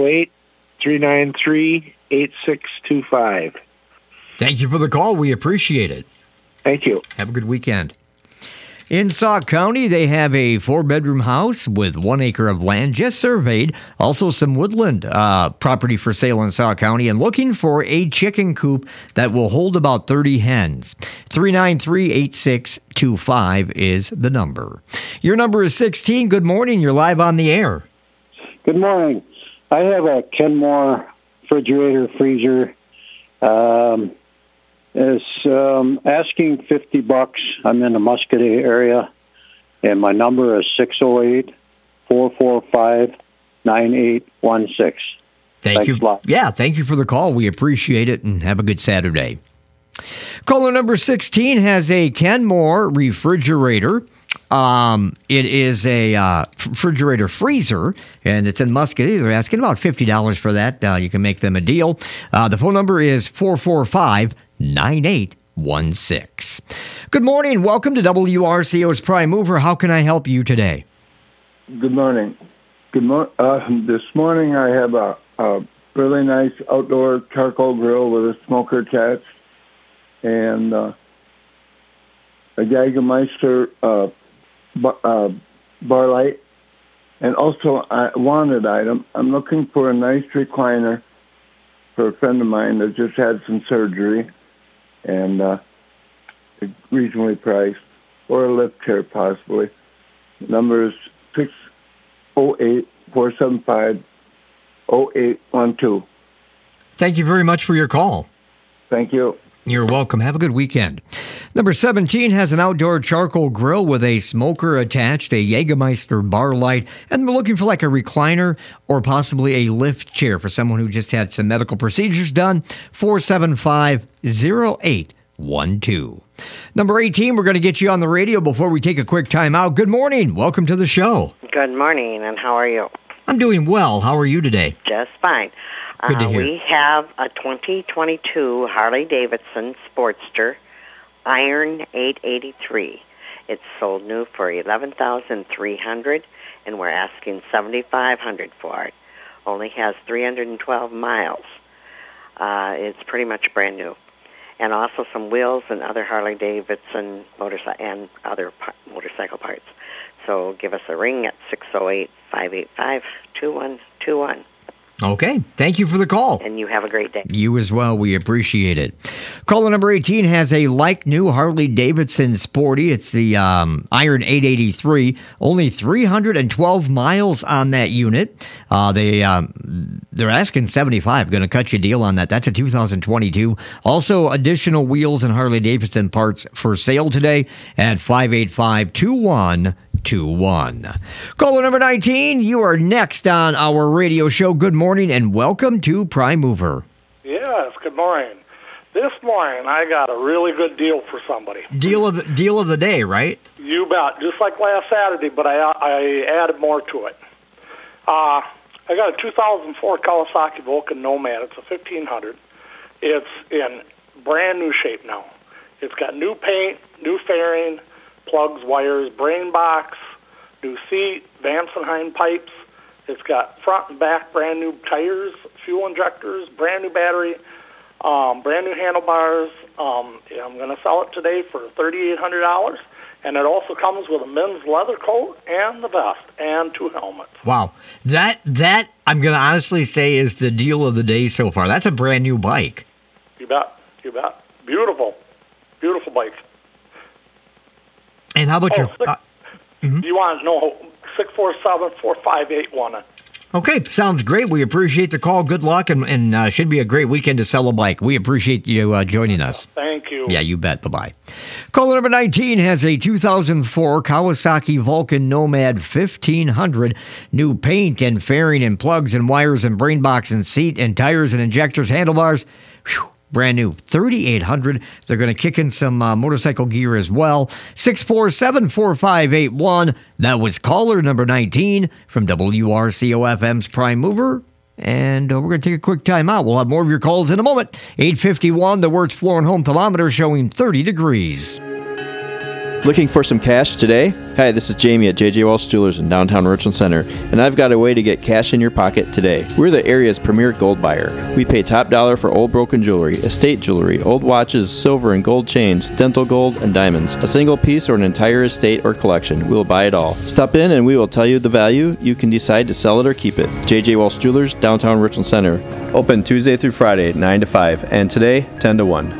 608-393-8625. Thank you for the call. We appreciate it. Thank you. Have a good weekend. In Sauk County, they have a 4-bedroom house with 1 acre of land just surveyed. Also some woodland property for sale in Sauk County, and looking for a chicken coop that will hold about 30 hens. 393-8625 is the number. Your number is 16. Good morning. You're live on the air. Good morning. I have a Kenmore refrigerator freezer. It's asking $50. I'm in the Muscatine area, and my number is 608-445-9816. Thank you. Yeah, thank you for the call. We appreciate it, and have a good Saturday. Caller number 16 has a Kenmore refrigerator. It is a refrigerator freezer, and it's in Muscatine. They're asking about $50 for that. You can make them a deal. The phone number is 445-9816. Good morning. Welcome to WRCO's Prime Mover. How can I help you today? Good morning. This morning I have a really nice outdoor charcoal grill with a smoker attached, and a Jägermeister bar light, and also a wanted item. I'm looking for a nice recliner for a friend of mine that just had some surgery, and reasonably priced, or a lift chair possibly. The number is 608-475-0812. Thank you very much for your call. Thank you. You're welcome. Have a good weekend. Number 17 has an outdoor charcoal grill with a smoker attached, a Jägermeister bar light, and we're looking for like a recliner or possibly a lift chair for someone who just had some medical procedures done. 475-0812. Number 18, we're going to get you on the radio before we take a quick time out. Good morning. Welcome to the show. Good morning, and how are you? I'm doing well. How are you today? Just fine. Good to hear. We have a 2022 Harley-Davidson Sportster Iron 883. It's sold new for $11,300, and we're asking $7,500 for it. Only has 312 miles. It's pretty much brand new. And also some wheels and other Harley-Davidson and other motorcycle parts. So give us a ring at 608-585-2121. Okay. Thank you for the call. And you have a great day. You as well. We appreciate it. Caller number 18 has a like-new Harley-Davidson Sporty. It's the Iron 883. Only 312 miles on that unit. They're asking $75. Going to cut you a deal on that. That's a 2022. Also, additional wheels and Harley-Davidson parts for sale today at 585-2121. Caller number 19, you are next on our radio show. Good morning and welcome to Prime Mover. Yes, good morning. This morning I got a really good deal for somebody. Deal of the day, right? You bet. Just like last Saturday, but I added more to it. I got a 2004 Kawasaki Vulcan Nomad. It's a 1500. It's in brand new shape now. It's got new paint, new fairing, plugs, wires, brain box, new seat, Vance & Hine pipes. It's got front and back brand new tires, fuel injectors, brand new battery, brand new handlebars. I'm going to sell it today for $3,800, and it also comes with a men's leather coat and the vest and 2 helmets. Wow. That I'm going to honestly say is the deal of the day so far. That's a brand new bike. You bet. You bet. Beautiful. Beautiful bike. And how about your... You want to know 647-4581. Okay, sounds great. We appreciate the call. Good luck, and should be a great weekend to sell a bike. We appreciate you joining us. Thank you. Yeah, you bet. Bye-bye. Caller number 19 has a 2004 Kawasaki Vulcan Nomad 1500. New paint and fairing and plugs and wires and brain box and seat and tires and injectors, handlebars. Whew. Brand new, $3,800. They're going to kick in some motorcycle gear as well. 647-4581. That was caller number 19 from WRCO-FM's Prime Mover. And we're going to take a quick time out. We'll have more of your calls in a moment. 8:51, the Wertz Floor and Home thermometer showing 30 degrees. Looking for some cash today? Hi, this is Jamie at J.J. Walsh Jewelers in downtown Richland Center, and I've got a way to get cash in your pocket today. We're the area's premier gold buyer. We pay top dollar for old broken jewelry, estate jewelry, old watches, silver and gold chains, dental gold, and diamonds. A single piece or an entire estate or collection, we'll buy it all. Stop in and we will tell you the value. You can decide to sell it or keep it. J.J. Walsh Jewelers, downtown Richland Center. Open Tuesday through Friday, 9 to 5, and today, 10 to 1.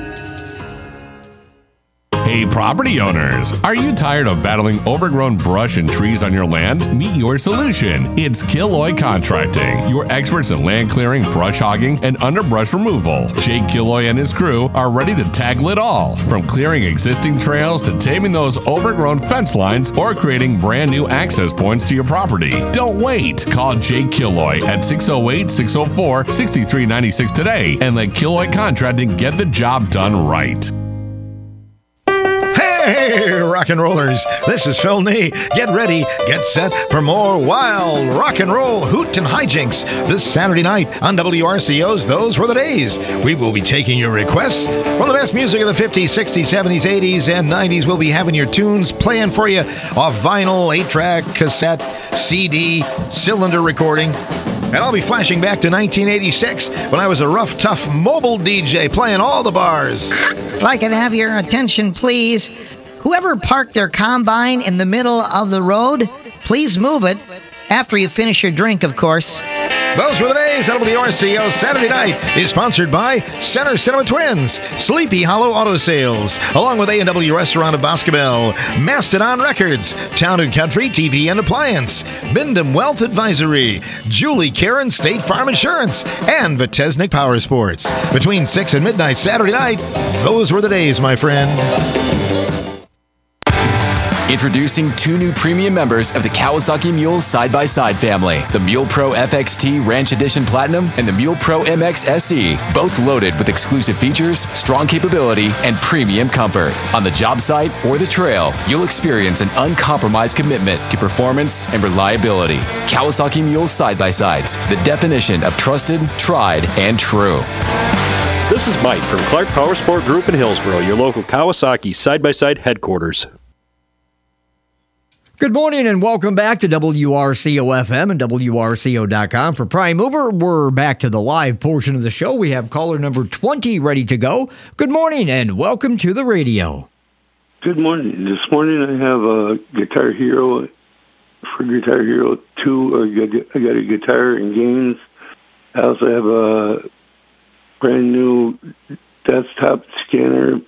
Hey, property owners, are you tired of battling overgrown brush and trees on your land? Meet your solution. It's Killoy Contracting, your experts in land clearing, brush hogging, and underbrush removal. Jake Killoy and his crew are ready to tackle it all, from clearing existing trails to taming those overgrown fence lines or creating brand new access points to your property. Don't wait. Call Jake Killoy at 608-604-6396 today and let Killoy Contracting get the job done right. Hey, rock and rollers, this is Phil Nee. Get ready, get set for more wild rock and roll hoot and hijinks this Saturday night on WRCO's Those Were the Days. We will be taking your requests from the best music of the 50s, 60s, 70s, 80s, and 90s. We'll be having your tunes playing for you off vinyl, 8-track, cassette, CD, cylinder recording. And I'll be flashing back to 1986 when I was a rough, tough mobile DJ playing all the bars. If I could have your attention, please. Whoever parked their combine in the middle of the road, please move it. After you finish your drink, of course. Those were the days. WRCO Saturday Night is sponsored by Center Cinema Twins, Sleepy Hollow Auto Sales, along with A&W Restaurant of Boscobel, Mastodon Records, Town & Country TV and Appliance, Bindom Wealth Advisory, Julie Karen State Farm Insurance, and Vitesnik Power Sports. Between 6 and midnight Saturday night, those were the days, my friend. Introducing 2 new premium members of the Kawasaki Mule Side-by-Side family, the Mule Pro FXT Ranch Edition Platinum and the Mule Pro MX SE, both loaded with exclusive features, strong capability, and premium comfort. On the job site or the trail, you'll experience an uncompromised commitment to performance and reliability. Kawasaki Mule Side-by-Sides, the definition of trusted, tried, and true. This is Mike from Clark Power Sport Group in Hillsboro, your local Kawasaki side-by-side headquarters. Good morning and welcome back to WRCO-FM and WRCO.com. For Prime Mover, we're back to the live portion of the show. We have caller number 20 ready to go. Good morning and welcome to the radio. Good morning. This morning I have a Guitar Hero for Guitar Hero 2. I got a guitar and gains. I also have a brand new desktop scanner.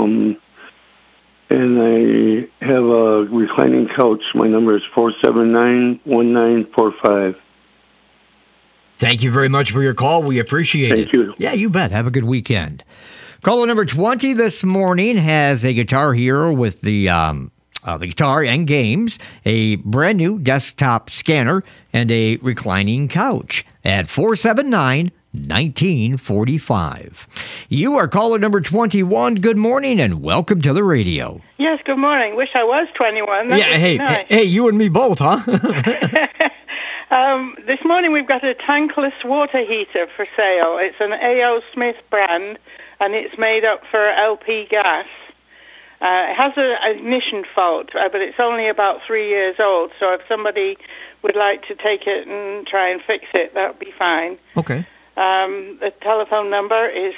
And I have a reclining couch. My number is 479-1945. Thank you very much for your call. We appreciate it. Thank you. Yeah, you bet. Have a good weekend. Caller number 20 this morning has a Guitar Hero with the guitar and games, a brand new desktop scanner, and a reclining couch at 479-1945. You are caller number 21. Good morning and welcome to the radio. Yes, good morning. Wish I was 21. That would be nice. Hey, you and me both, huh? This morning we've got a tankless water heater for sale. It's an A.O. Smith brand, and it's made up for LP gas. It has an ignition fault, but it's only about 3 years old, so if somebody would like to take it and try and fix it, that would be fine. Okay. The telephone number is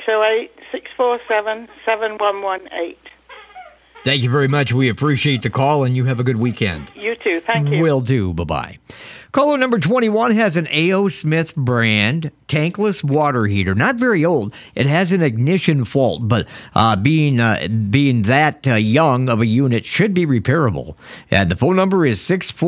608-647-7118. Thank you very much. We appreciate the call, and you have a good weekend. You too. Thank you. Will do. Bye-bye. Caller number 21 has an A.O. Smith brand tankless water heater. Not very old. It has an ignition fault, but being that young of a unit should be repairable. The phone number is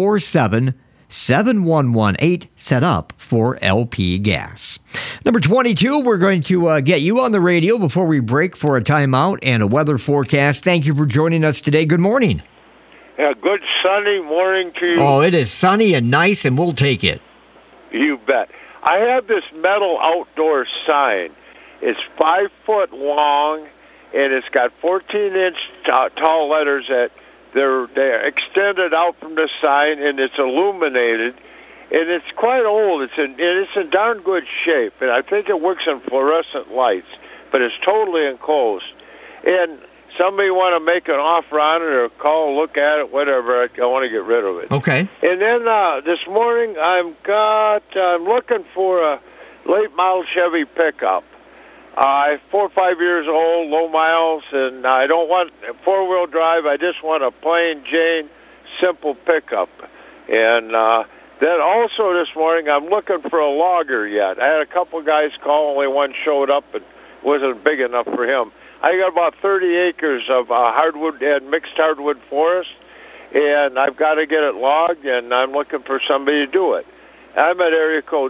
647-7118, set up for LP gas. Number 22, we're going to get you on the radio before we break for a timeout and a weather forecast. Thank you for joining us today. Good morning. Yeah, good sunny morning to you. Oh, it is sunny and nice, and we'll take it. You bet. I have this metal outdoor sign. It's 5 foot long, and it's got 14-inch tall letters that they're extended out from the sign, and it's illuminated, and it's quite old. It's in darn good shape, and I think it works in fluorescent lights, but it's totally enclosed. And somebody want to make an offer on it or call, look at it, whatever, I want to get rid of it. Okay. And then this morning I'm looking for a late model Chevy pickup. I'm 4 or 5 years old, low miles, and I don't want four-wheel drive. I just want a plain Jane, simple pickup. And then also this morning, I'm looking for a logger yet. I had a couple guys call, only one showed up, and wasn't big enough for him. I got about 30 acres of hardwood and mixed hardwood forest, and I've got to get it logged, and I'm looking for somebody to do it. I'm at area code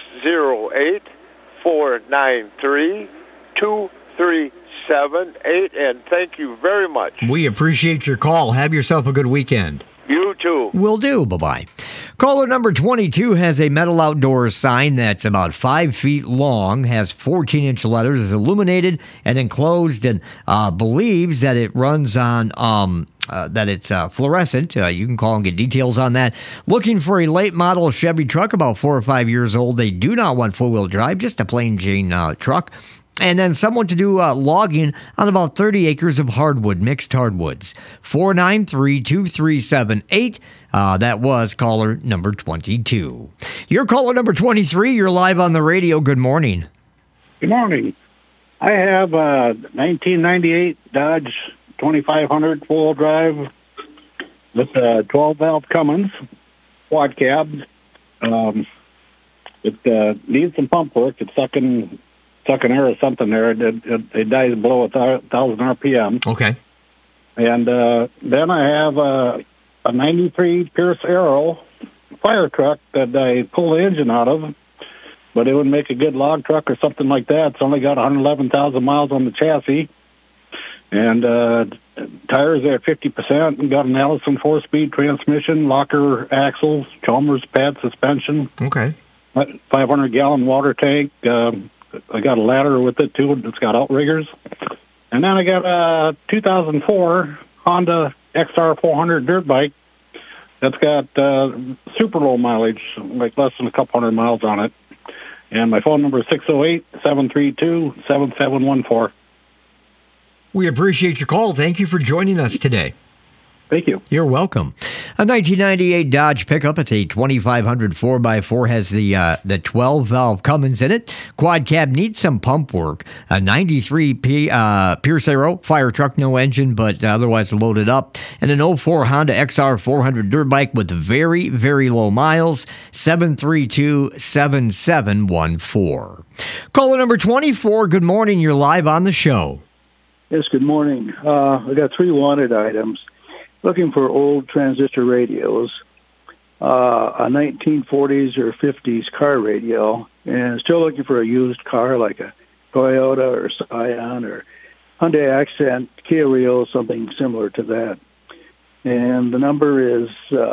608-493-2378, and thank you very much. We appreciate your call. Have yourself a good weekend. You too. Will do. Bye-bye. Caller number 22 has a metal outdoors sign that's about 5 feet long, has 14-inch letters, is illuminated and enclosed, and believes that it runs on that it's fluorescent. You can call and get details on that. Looking for a late model Chevy truck, about 4 or 5 years old. They do not want four-wheel drive, just a plain Jane truck. And then someone to do logging on about 30 acres of hardwood, mixed hardwoods. 493-2378. That was caller number 22. You're caller number 23. You're live on the radio. Good morning. Good morning. I have a 1998 Dodge 2500 full drive with a 12-valve Cummins quad cab. It needs some pump work. It's sucking air or something there. It dies below 1,000 RPM. Okay. And then I have a 93 Pierce Arrow fire truck that I pull the engine out of, but it would make a good log truck or something like that. It's only got 111,000 miles on the chassis. And tires are at 50%. And got an Allison 4-speed transmission, locker axles, Chalmers pad suspension. Okay. 500-gallon water tank. I got a ladder with it, too. It's got outriggers. And then I got a 2004 Honda XR400 dirt bike that's got super low mileage, like less than a couple hundred miles on it. And my phone number is 608-732-7714. We appreciate your call. Thank you for joining us today. Thank you. You're welcome. A 1998 Dodge pickup. It's a 2500 4x4, has the 12-valve Cummins in it. Quad cab needs some pump work. A 93 Pierce Arrow fire truck, no engine, but otherwise loaded up. And an 04 Honda XR 400 dirt bike with very, very low miles. 732-7714. Caller number 24, good morning. You're live on the show. Yes, good morning. I got 3 wanted items. Looking for old transistor radios, a 1940s or 50s car radio, and still looking for a used car like a Toyota or Scion or Hyundai Accent, Kia Rio, something similar to that. And the number is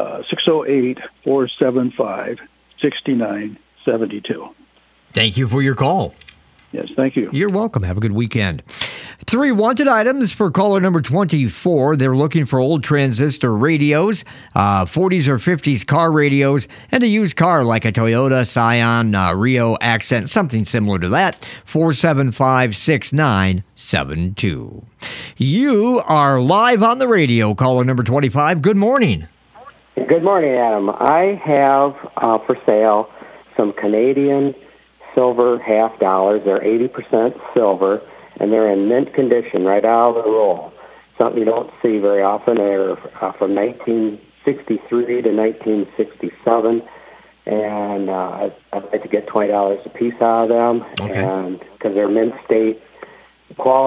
608-475-6972. Thank you for your call. Yes, thank you. You're welcome. Have a good weekend. 3 wanted items for caller number 24. They're looking for old transistor radios, 40s or 50s car radios, and a used car like a Toyota, Scion, Rio, Accent, something similar to that. 475-6972. You are live on the radio, caller number 25. Good morning. Good morning, Adam. I have for sale some Canadian silver half dollars. They're 80% silver, and they're in mint condition right out of the roll. Something you don't see very often. They're from 1963 to 1967, and I'd like to get $20 a piece out of them, and because they're mint state quality.